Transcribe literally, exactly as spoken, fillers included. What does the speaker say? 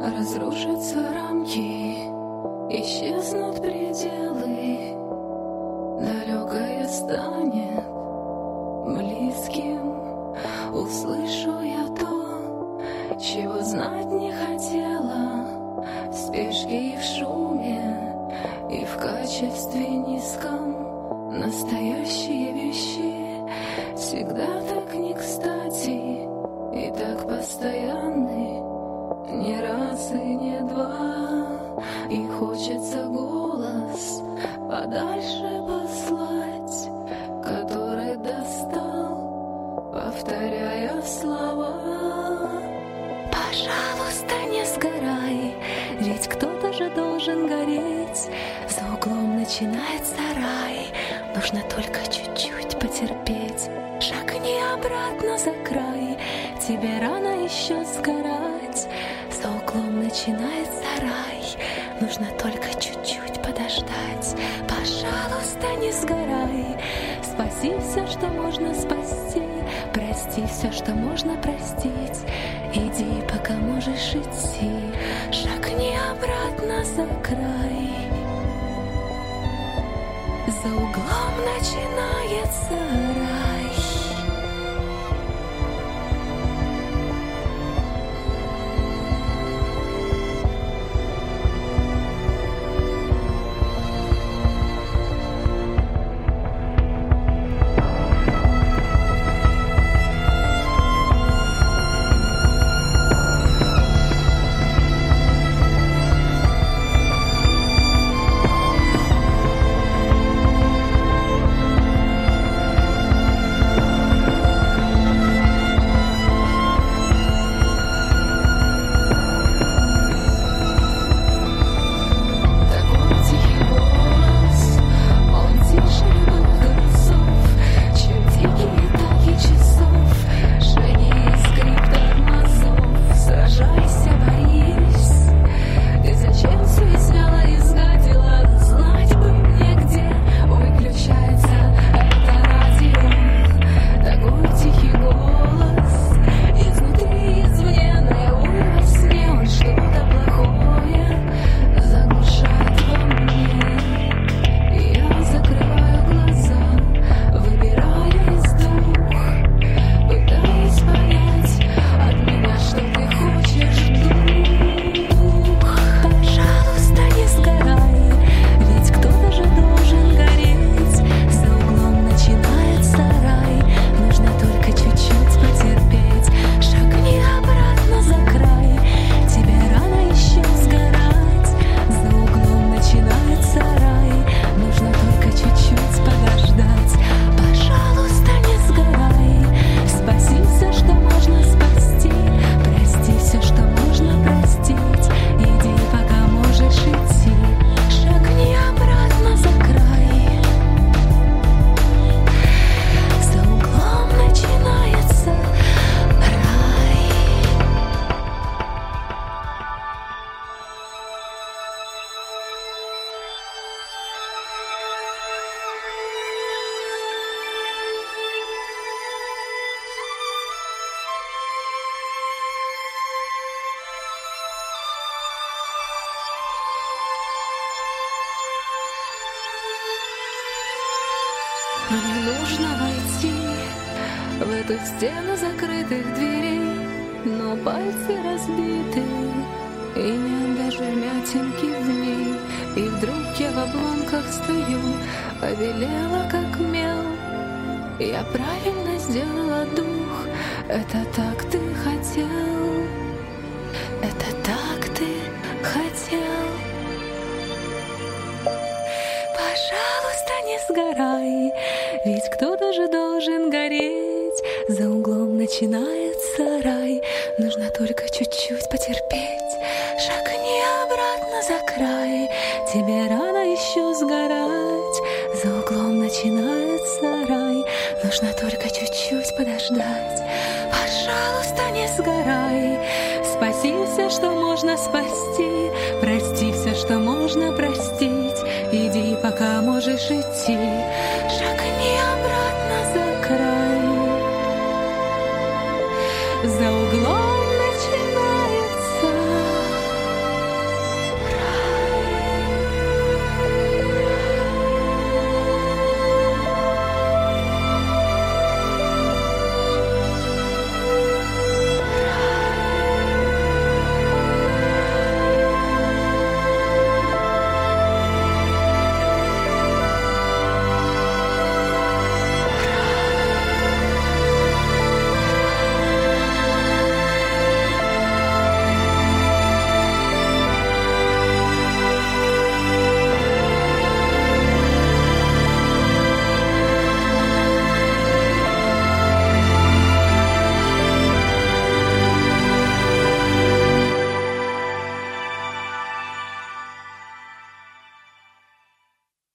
Разрушатся рамки, исчезнут пределы, далекое станет близким. Услышу я то, чего знать не хотела, в спешке и в шуме, и в качестве низком. Настоящие вещи всегда так не кстати и так постоянны, не раз и не два. И хочется голос подальше послать, который достал, повторяя слова. Пожалуйста, не сгорай, ведь кто-то же должен гореть. За углом начинается рай, нужно только чуть-чуть потерпеть. Шагни обратно за край, тебе рано еще сгорать. За углом начинается рай, нужно только чуть-чуть подождать. Пожалуйста, не сгорай, спаси все, что можно спасти, прости все, что можно простить. Иди, пока можешь идти, шагни обратно за край. За углом начинается рай. Мне нужно войти в эту стену закрытых дверей, но пальцы разбиты, и нет даже вмятинки в ней. И вдруг я в обломках стою, побелела как мел. Я правильно сделала дух, это так ты хотел, это так ты хотел. Пожалуйста, не сгорай, ведь кто-то же должен гореть. За углом начинается рай, нужно только чуть-чуть потерпеть. Шагни обратно за край, тебе рано еще сгорать. За углом начинается рай, нужно только чуть-чуть подождать. Пожалуйста, не сгорай, спаси все, что можно спасти,